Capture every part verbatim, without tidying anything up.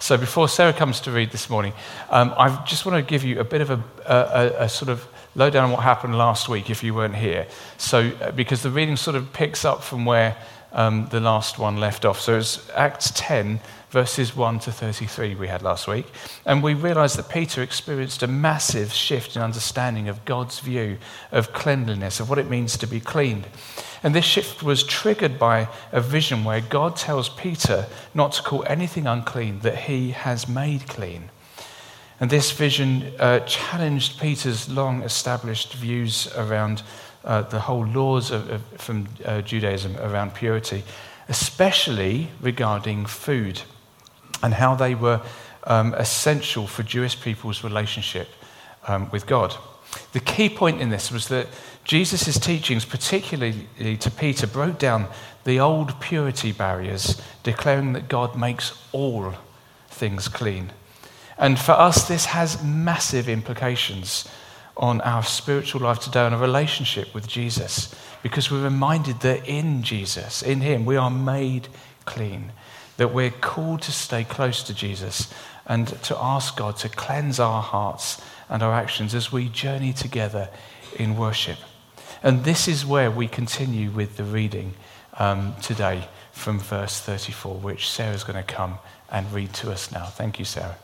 So before Sarah comes to read this morning, um, I just want to give you a bit of a, a, a sort of lowdown on what happened last week if you weren't here. So uh, because the reading sort of picks up from where um, the last one left off. So it's Acts ten, verses one to thirty-three we had last week. And we realised that Peter experienced a massive shift in understanding of God's view of cleanliness, of what it means to be clean. And this shift was triggered by a vision where God tells Peter not to call anything unclean that he has made clean. And this vision uh, challenged Peter's long-established views around uh, the whole laws of, of, from uh, Judaism around purity, especially regarding food and how they were um, essential for Jewish people's relationship um, with God. The key point in this was that Jesus' teachings, particularly to Peter, broke down the old purity barriers, declaring that God makes all things clean. And for us, this has massive implications on our spiritual life today, on a relationship with Jesus, because we're reminded that in Jesus, in him, we are made clean, that we're called to stay close to Jesus and to ask God to cleanse our hearts and our actions as we journey together in worship. And this is where we continue with the reading um, today from verse thirty-four, which Sarah's going to come and read to us now. Thank you, Sarah.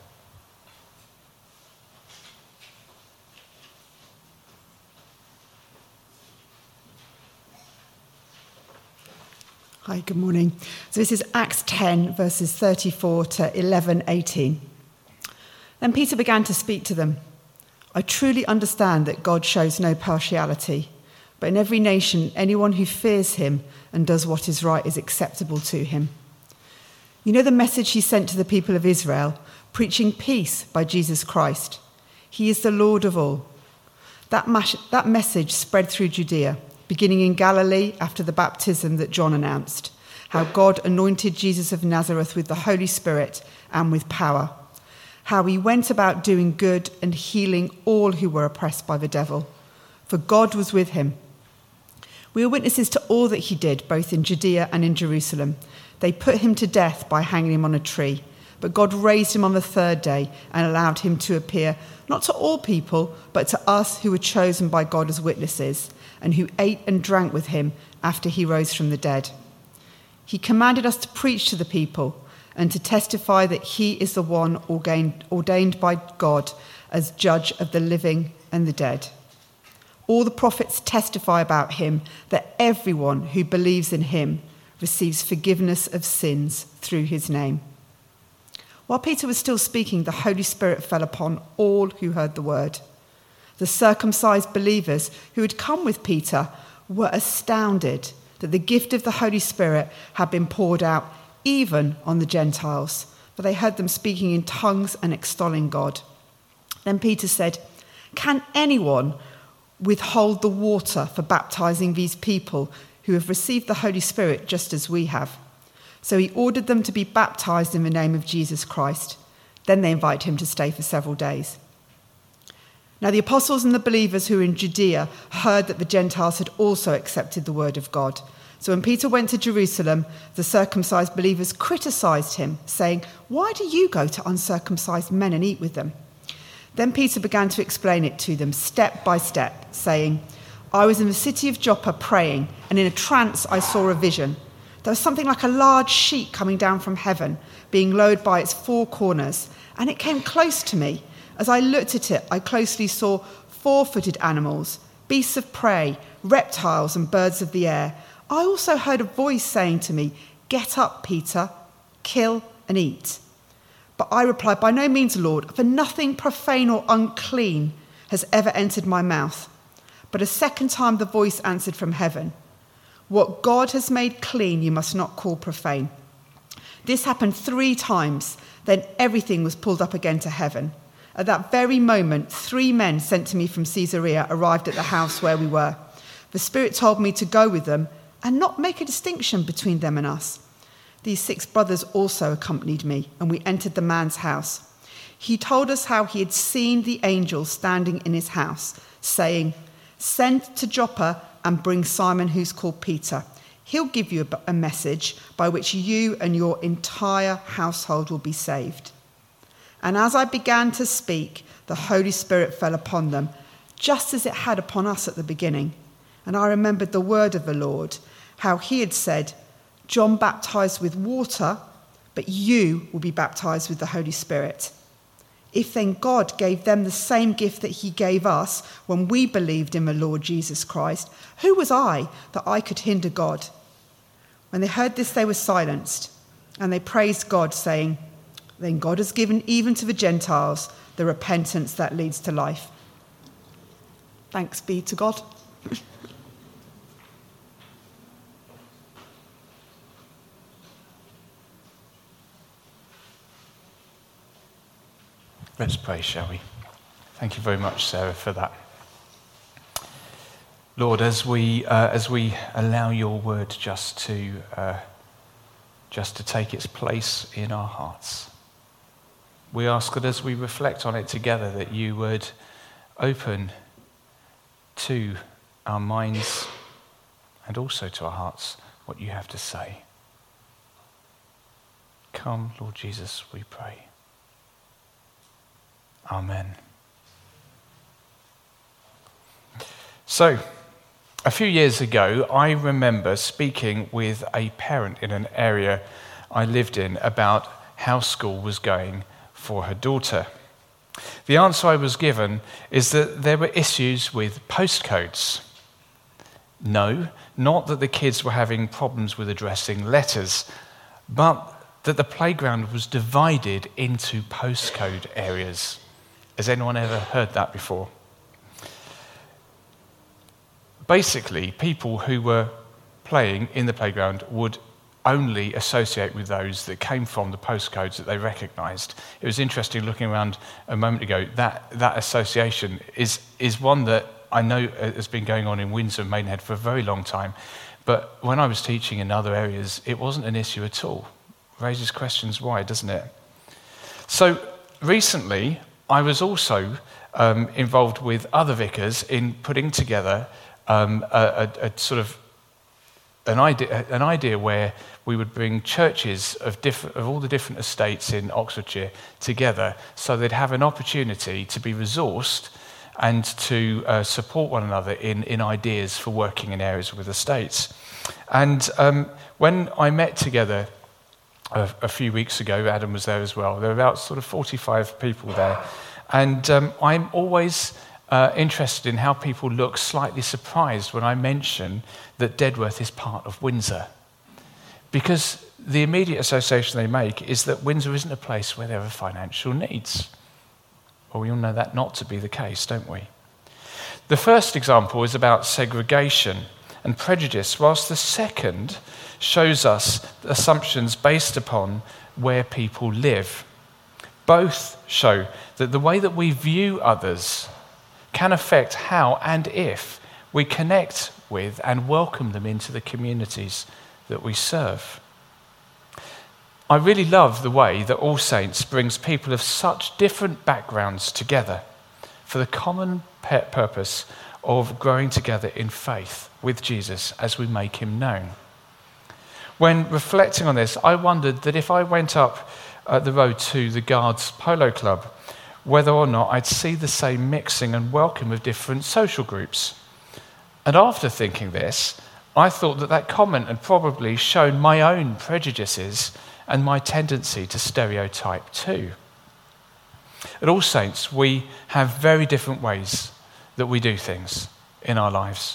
Hi, good morning. So this is Acts ten, verses thirty-four to eleven eighteen. Then Peter began to speak to them. I truly understand that God shows no partiality, but in every nation, anyone who fears him and does what is right is acceptable to him. You know the message he sent to the people of Israel, preaching peace by Jesus Christ. He is the Lord of all. That, mas- that message spread through Judea, beginning in Galilee after the baptism that John announced, how God anointed Jesus of Nazareth with the Holy Spirit and with power, how he went about doing good and healing all who were oppressed by the devil, for God was with him. We are witnesses to all that he did, both in Judea and in Jerusalem. They put him to death by hanging him on a tree, but God raised him on the third day and allowed him to appear not to all people, but to us who were chosen by God as witnesses, and who ate and drank with him after he rose from the dead. He commanded us to preach to the people and to testify that he is the one ordained, ordained by God as judge of the living and the dead. All the prophets testify about him, that everyone who believes in him receives forgiveness of sins through his name. While Peter was still speaking, the Holy Spirit fell upon all who heard the word. The circumcised believers who had come with Peter were astounded that the gift of the Holy Spirit had been poured out even on the Gentiles, for they heard them speaking in tongues and extolling God. Then Peter said, "Can anyone withhold the water for baptizing these people who have received the Holy Spirit just as we have?" So he ordered them to be baptized in the name of Jesus Christ. Then they invited him to stay for several days. Now the apostles and the believers who were in Judea heard that the Gentiles had also accepted the word of God. So when Peter went to Jerusalem, the circumcised believers criticized him, saying, "Why do you go to uncircumcised men and eat with them?" Then Peter began to explain it to them step by step, saying, "I was in the city of Joppa praying, and in a trance I saw a vision. There was something like a large sheet coming down from heaven, being lowered by its four corners, and it came close to me. As I looked at it, I closely saw four-footed animals, beasts of prey, reptiles and birds of the air. I also heard a voice saying to me, 'Get up, Peter, kill and eat.' But I replied, 'By no means, Lord, for nothing profane or unclean has ever entered my mouth.' But a second time the voice answered from heaven, 'What God has made clean you must not call profane.' This happened three times, then everything was pulled up again to heaven. At that very moment, three men sent to me from Caesarea arrived at the house where we were. The Spirit told me to go with them and not make a distinction between them and us. These six brothers also accompanied me, and we entered the man's house. He told us how he had seen the angel standing in his house, saying, 'Send to Joppa and bring Simon, who's called Peter. He'll give you a message by which you and your entire household will be saved.' And as I began to speak, the Holy Spirit fell upon them, just as it had upon us at the beginning. And I remembered the word of the Lord, how he had said, John baptized with water, but you will be baptized with the Holy Spirit. If then God gave them the same gift that he gave us when we believed in the Lord Jesus Christ, who was I that I could hinder God? When they heard this, they were silenced, and they praised God, saying, Then God has given even to the Gentiles the repentance that leads to life. Thanks be to God. Let's pray, shall we? Thank you very much, Sarah, for that. Lord, as we uh, as we allow your word just to uh, just to take its place in our hearts, we ask that as we reflect on it together, that you would open to our minds and also to our hearts what you have to say. Come, Lord Jesus, we pray. Amen. So, a few years ago, I remember speaking with a parent in an area I lived in about how school was going for her daughter. The answer I was given is that there were issues with postcodes. No, not that the kids were having problems with addressing letters, but that the playground was divided into postcode areas. Has anyone ever heard that before? Basically, people who were playing in the playground would only associate with those that came from the postcodes that they recognised. It was interesting looking around a moment ago. That that association is is one that I know has been going on in Windsor and Maidenhead for a very long time. But when I was teaching in other areas, it wasn't an issue at all. Raises questions why, doesn't it? So recently, I was also um, involved with other vicars in putting together um, a, a, a sort of an idea, an idea where we would bring churches of different, of all the different estates in Oxfordshire together, so they'd have an opportunity to be resourced and to uh, support one another in, in ideas for working in areas with estates. And um, when I met together a, a few weeks ago, Adam was there as well. There were about sort of forty-five people there. And um, I'm always uh, interested in how people look slightly surprised when I mention that Dedworth is part of Windsor. Because the immediate association they make is that Windsor isn't a place where there are financial needs. Well, we all know that not to be the case, don't we? The first example is about segregation and prejudice, whilst the second shows us assumptions based upon where people live. Both show that the way that we view others can affect how and if we connect with and welcome them into the communities that we serve. I really love the way that All Saints brings people of such different backgrounds together for the common purpose of growing together in faith with Jesus as we make him known. When reflecting on this, I wondered that if I went up uh, the road to the Guards Polo Club, whether or not I'd see the same mixing and welcome of different social groups. And after thinking this, I thought that that comment had probably shown my own prejudices and my tendency to stereotype too. At All Saints, we have very different ways that we do things in our lives.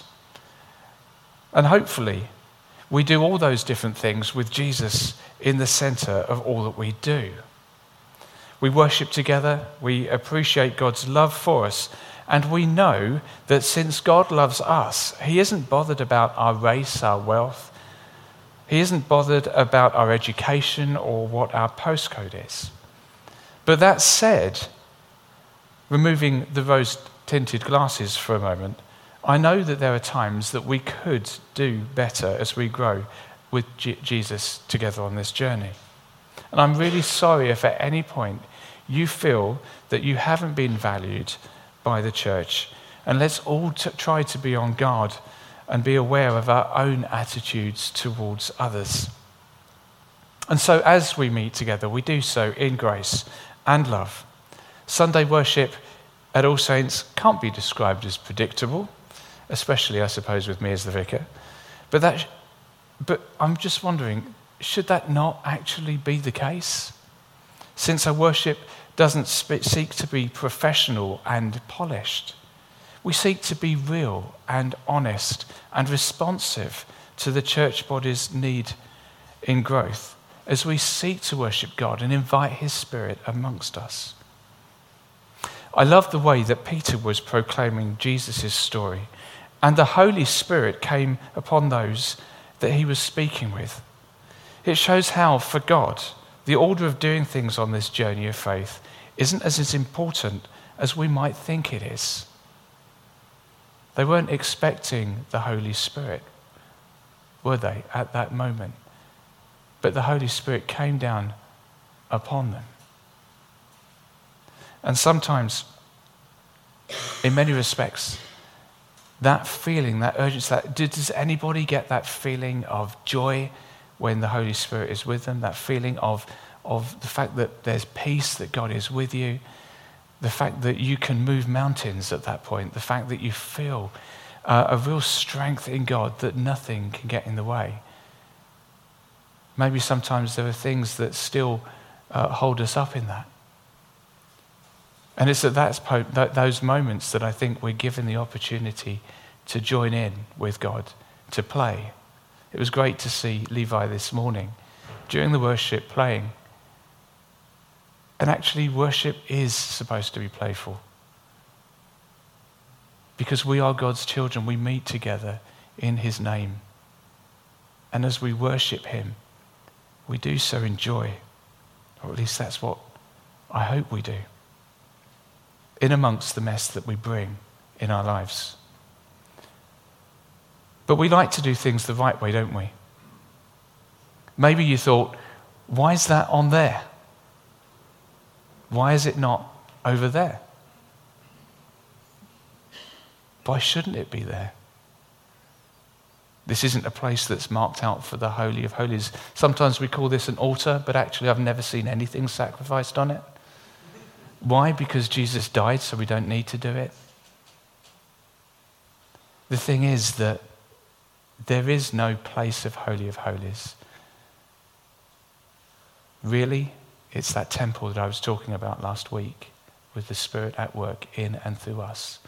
And hopefully, we do all those different things with Jesus in the centre of all that we do. We worship together, we appreciate God's love for us, and we know that since God loves us, he isn't bothered about our race, our wealth. He isn't bothered about our education or what our postcode is. But that said, removing the rose-tinted glasses for a moment, I know that there are times that we could do better as we grow with G- Jesus together on this journey. And I'm really sorry if at any point you feel that you haven't been valued by the church. And let's all t- try to be on guard and be aware of our own attitudes towards others. And so as we meet together, we do so in grace and love. Sunday worship at All Saints can't be described as predictable, especially, I suppose, with me as the vicar. But that, but I'm just wondering, should that not actually be the case? Since our worship doesn't seek to be professional and polished, we seek to be real and honest and responsive to the church body's need in growth as we seek to worship God and invite his Spirit amongst us. I love the way that Peter was proclaiming Jesus' story, and the Holy Spirit came upon those that he was speaking with. It shows how, for God, the order of doing things on this journey of faith isn't as important as we might think it is. They weren't expecting the Holy Spirit, were they, at that moment? But the Holy Spirit came down upon them. And sometimes, in many respects, that feeling, that urgency, that, does anybody get that feeling of joy when the Holy Spirit is with them? That feeling of, of the fact that there's peace, that God is with you, the fact that you can move mountains at that point, the fact that you feel uh, a real strength in God that nothing can get in the way. Maybe sometimes there are things that still uh, hold us up in that. And it's at that, that, those moments that I think we're given the opportunity to join in with God, to play. It was great to see Levi this morning during the worship playing. And actually, worship is supposed to be playful. Because we are God's children, we meet together in his name. And as we worship him, we do so in joy. Or at least that's what I hope we do. In amongst the mess that we bring in our lives. But we like to do things the right way, don't we? Maybe you thought, why is that on there? Why is it not over there? Why shouldn't it be there? This isn't a place that's marked out for the Holy of Holies. Sometimes we call this an altar, but actually I've never seen anything sacrificed on it. Why? Because Jesus died, so we don't need to do it. The thing is that there is no place of Holy of Holies. Really, it's that temple that I was talking about last week, with the Spirit at work in and through us.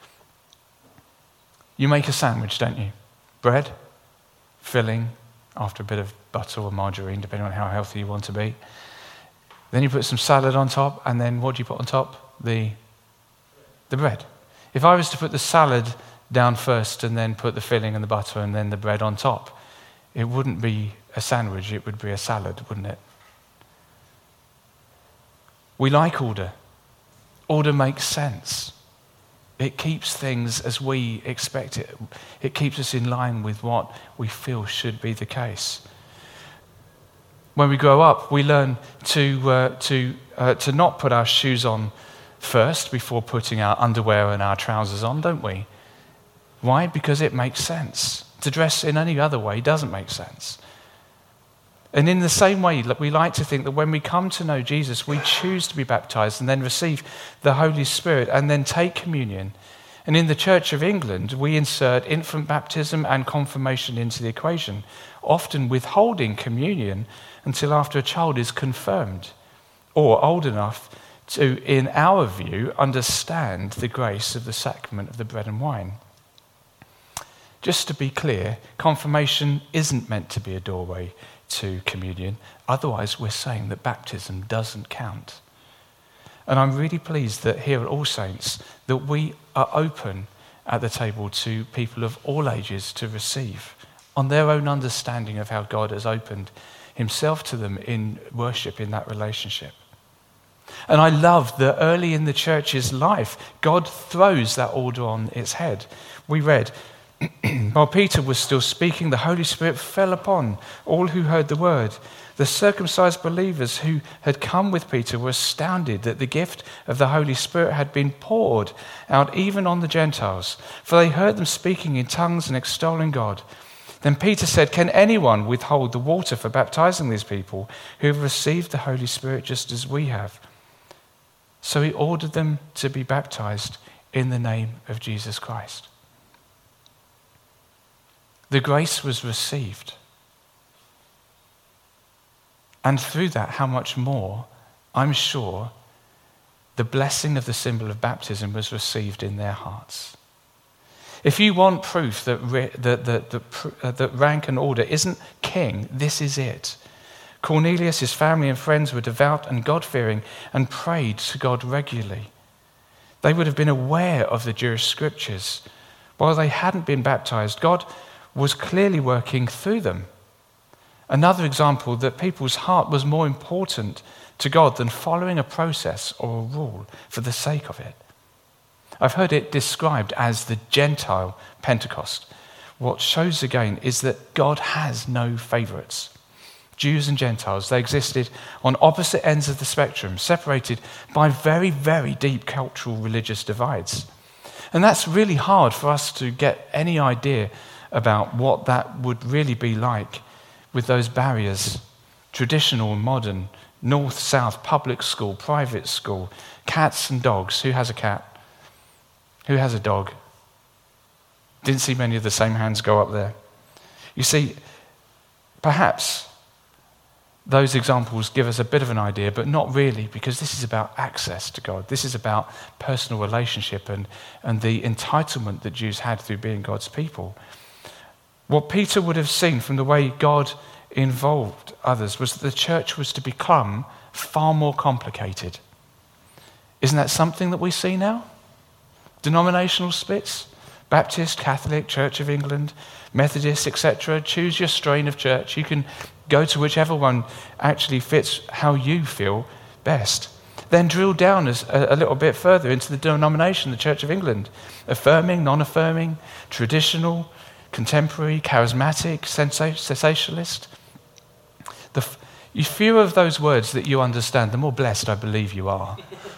You make a sandwich, don't you? Bread, filling, after a bit of butter or margarine, depending on how healthy you want to be. Then you put some salad on top, and then what do you put on top? The, the bread. If I was to put the salad down first and then put the filling and the butter and then the bread on top, it wouldn't be a sandwich, it would be a salad, wouldn't it? We like order. Order makes sense. It keeps things as we expect it. It keeps us in line with what we feel should be the case. When we grow up, we learn to uh, to uh, to not put our shoes on first before putting our underwear and our trousers on, don't we? Why? Because it makes sense. To dress in any other way doesn't make sense. And in the same way, we like to think that when we come to know Jesus, we choose to be baptized and then receive the Holy Spirit and then take communion. And in the Church of England, we insert infant baptism and confirmation into the equation, often withholding communion until after a child is confirmed or old enough to, in our view, understand the grace of the sacrament of the bread and wine. Just to be clear, confirmation isn't meant to be a doorway to communion. Otherwise, we're saying that baptism doesn't count. And I'm really pleased that here at All Saints, that we are open at the table to people of all ages to receive on their own understanding of how God has opened himself to them in worship, in that relationship. And I love that early in the church's life, God throws that order on its head. We read, while Peter was still speaking, the Holy Spirit fell upon all who heard the word. The circumcised believers who had come with Peter were astounded that the gift of the Holy Spirit had been poured out even on the Gentiles, for they heard them speaking in tongues and extolling God. Then Peter said, "Can anyone withhold the water for baptizing these people who have received the Holy Spirit just as we have?" So he ordered them to be baptized in the name of Jesus Christ. The grace was received. And through that, how much more, I'm sure, the blessing of the symbol of baptism was received in their hearts. If you want proof that, that, that, that, that rank and order isn't king, this is it. Cornelius, his family and friends were devout and God-fearing and prayed to God regularly. They would have been aware of the Jewish scriptures. While they hadn't been baptized, God was clearly working through them. Another example that people's heart was more important to God than following a process or a rule for the sake of it. I've heard it described as the Gentile Pentecost. What shows again is that God has no favorites. Jews and Gentiles, they existed on opposite ends of the spectrum, separated by very, very deep cultural religious divides. And that's really hard for us to get any idea about what that would really be like with those barriers, traditional and modern, north, south, public school, private school, cats and dogs. Who has a cat? Who has a dog? Didn't see many of the same hands go up there. You see, perhaps those examples give us a bit of an idea, but not really, because this is about access to God. This is about personal relationship and, and the entitlement that Jews had through being God's people. What Peter would have seen from the way God involved others was that the church was to become far more complicated. Isn't that something that we see now? Denominational splits, Baptist, Catholic, Church of England, Methodist, et cetera. Choose your strain of church. You can go to whichever one actually fits how you feel best. Then drill down as, a, a little bit further into the denomination, the Church of England. Affirming, non-affirming, traditional, contemporary, charismatic, cessationalist. The f- fewer of those words that you understand, the more blessed I believe you are.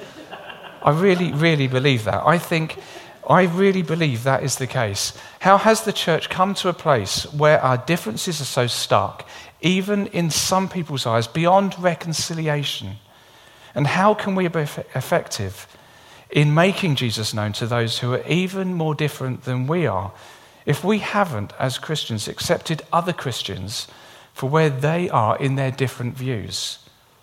I really, really believe that. I think, I really believe that is the case. How has the church come to a place where our differences are so stark, even in some people's eyes, beyond reconciliation? And how can we be effective in making Jesus known to those who are even more different than we are, if we haven't, as Christians, accepted other Christians for where they are in their different views?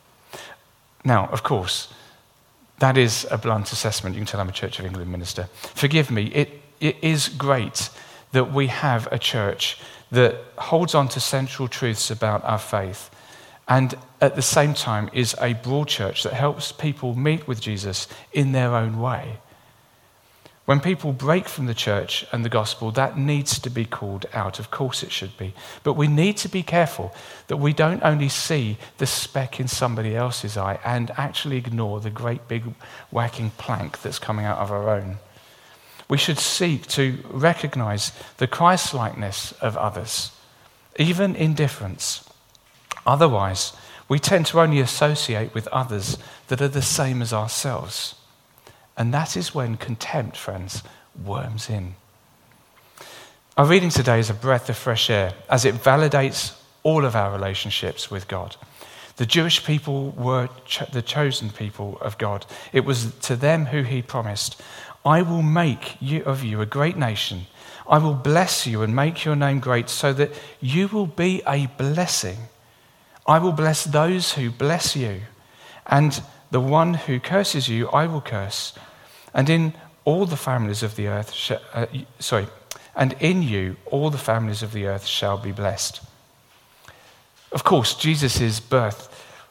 Now, of course, that is a blunt assessment. You can tell I'm a Church of England minister. Forgive me, it, it is great that we have a church that holds on to central truths about our faith and at the same time is a broad church that helps people meet with Jesus in their own way. When people break from the church and the gospel, that needs to be called out. Of course it should be. But we need to be careful that we don't only see the speck in somebody else's eye and actually ignore the great big whacking plank that's coming out of our own. We should seek to recognize the Christ-likeness of others, even in difference. Otherwise, we tend to only associate with others that are the same as ourselves. And that is when contempt, friends, worms in. Our reading today is a breath of fresh air as it validates all of our relationships with God. The Jewish people were cho- the chosen people of God. It was to them who he promised, I will make you of you a great nation. I will bless you and make your name great so that you will be a blessing. I will bless those who bless you, and the one who curses you I will curse. And in all the families of the earth, sh- uh, sorry, and in you all the families of the earth shall be blessed. Of course, Jesus' birth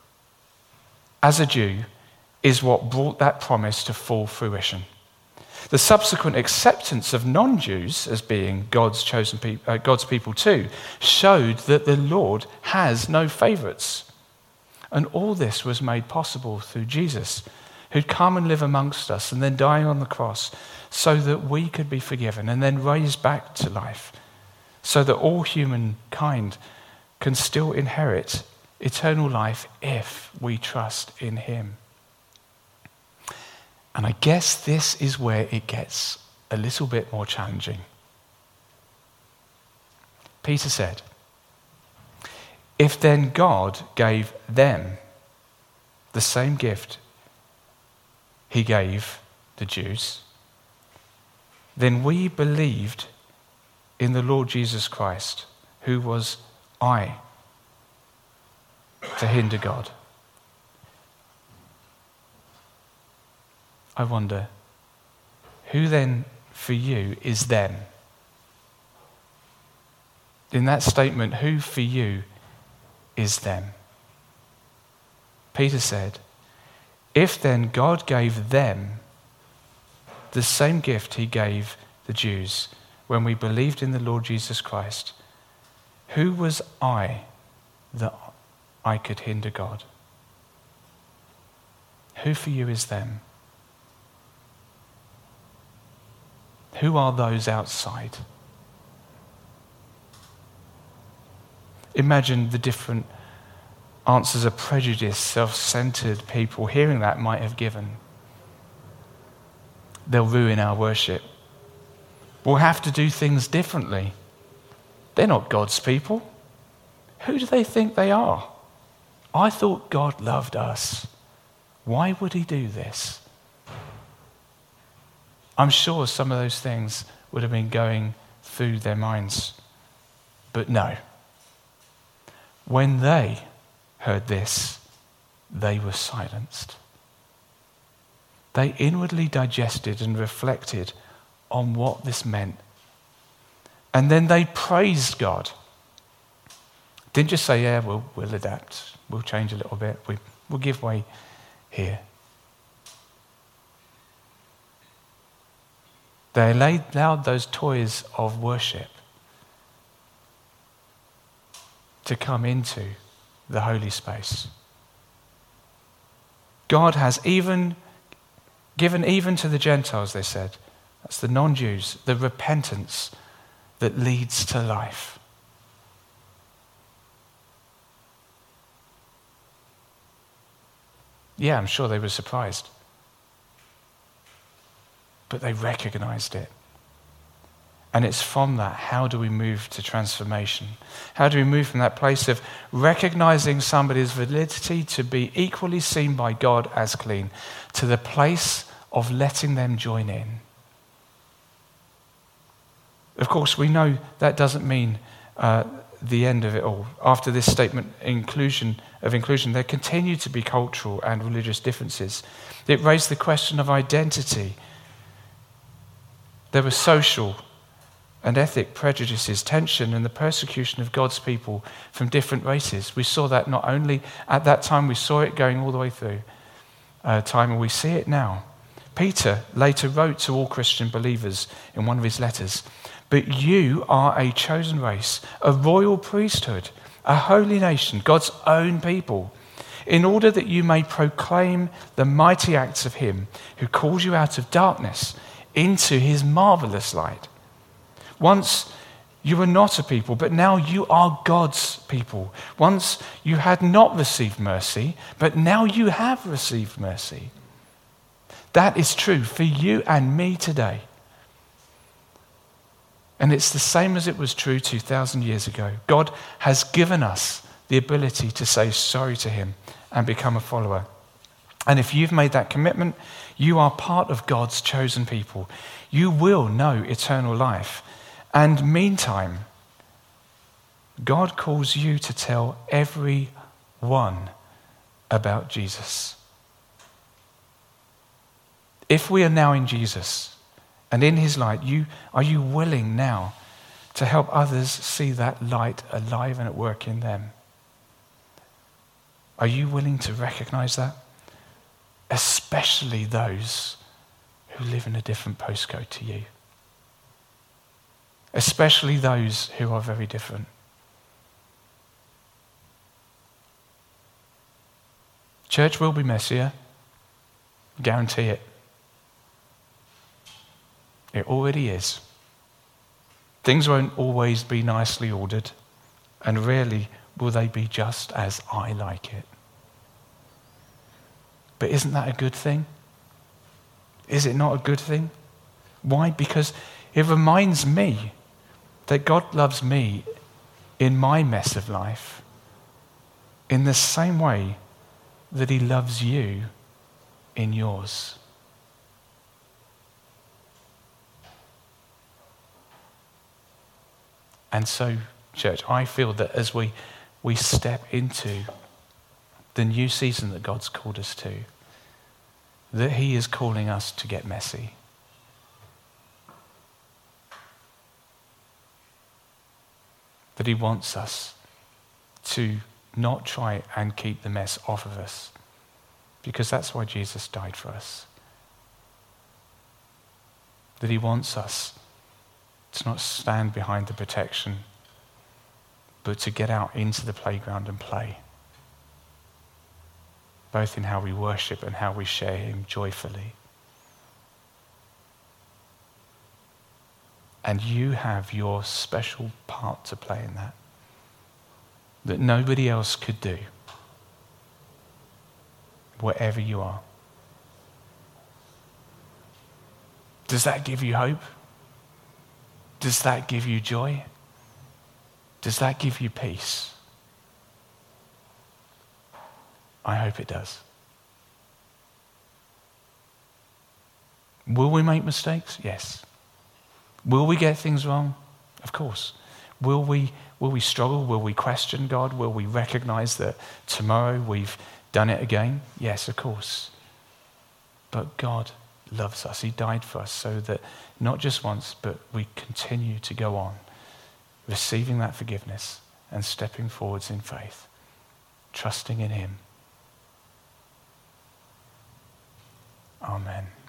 as a Jew is what brought that promise to full fruition. The subsequent acceptance of non-Jews as being God's chosen pe- uh, God's people too showed that the Lord has no favorites. And all this was made possible through Jesus, who'd come and live amongst us and then die on the cross so that we could be forgiven and then raised back to life, so that all humankind can still inherit eternal life if we trust in him. And I guess this is where it gets a little bit more challenging. Peter said, if then God gave them the same gift he gave the Jews, then we believed in the Lord Jesus Christ, who was I to hinder God. I wonder, who then for you is them? In that statement, who for you is them? Peter said, if then God gave them the same gift he gave the Jews when we believed in the Lord Jesus Christ, who was I that I could hinder God? Who for you is them? Who are those outside? Imagine the different answers a prejudiced, self-centered people hearing that might have given. They'll ruin our worship. We'll have to do things differently. They're not God's people. Who do they think they are? I thought God loved us. Why would he do this? I'm sure some of those things would have been going through their minds. But no. When they heard this, they were silenced. They inwardly digested and reflected on what this meant. And then they praised God. Didn't just say, yeah, we'll, we'll adapt. We'll change a little bit. We, we'll give way here. They allowed those toys of worship to come into the holy space. God has even given even to the Gentiles, they said, that's the non-Jews, the repentance that leads to life. Yeah, I'm sure they were surprised. But they recognized it. And it's from that, how do we move to transformation? How do we move from that place of recognizing somebody's validity to be equally seen by God as clean, to the place of letting them join in? Of course, we know that doesn't mean uh, the end of it all. After this statement inclusion of inclusion, there continue to be cultural and religious differences. It raised the question of identity. There were social and ethnic prejudices, tension, and the persecution of God's people from different races. We saw that not only at that time, we saw it going all the way through uh, time, and we see it now. Peter later wrote to all Christian believers in one of his letters, but you are a chosen race, a royal priesthood, a holy nation, God's own people, in order that you may proclaim the mighty acts of him who calls you out of darkness into his marvelous light. Once you were not a people, but now you are God's people. Once you had not received mercy, but now you have received mercy. That is true for you and me today. And it's the same as it was true two thousand years ago. God has given us the ability to say sorry to him and become a follower. And if you've made that commitment, you are part of God's chosen people. You will know eternal life. And meantime, God calls you to tell everyone about Jesus. If we are now in Jesus and in his light, you are you willing now to help others see that light alive and at work in them? Are you willing to recognize that? Especially those who live in a different postcode to you. Especially those who are very different. Church will be messier. Guarantee it. It already is. Things won't always be nicely ordered, and rarely will they be just as I like it. But isn't that a good thing? Is it not a good thing? Why? Because it reminds me that God loves me in my mess of life in the same way that he loves you in yours. And so, church, I feel that as we, we step into the new season that God's called us to, that he is calling us to get messy. That he wants us to not try and keep the mess off of us, because that's why Jesus died for us. That he wants us to not stand behind the protection, but to get out into the playground and play. Both in how we worship and how we share him joyfully. And you have your special part to play in that, that nobody else could do, wherever you are. Does that give you hope? Does that give you joy? Does that give you peace? I hope it does. Will we make mistakes? Yes. Will we get things wrong? Of course. Will we, will we struggle? Will we question God? Will we recognize that tomorrow we've done it again? Yes, of course. But God loves us. He died for us so that not just once, but we continue to go on, receiving that forgiveness and stepping forwards in faith, trusting in him. Amen.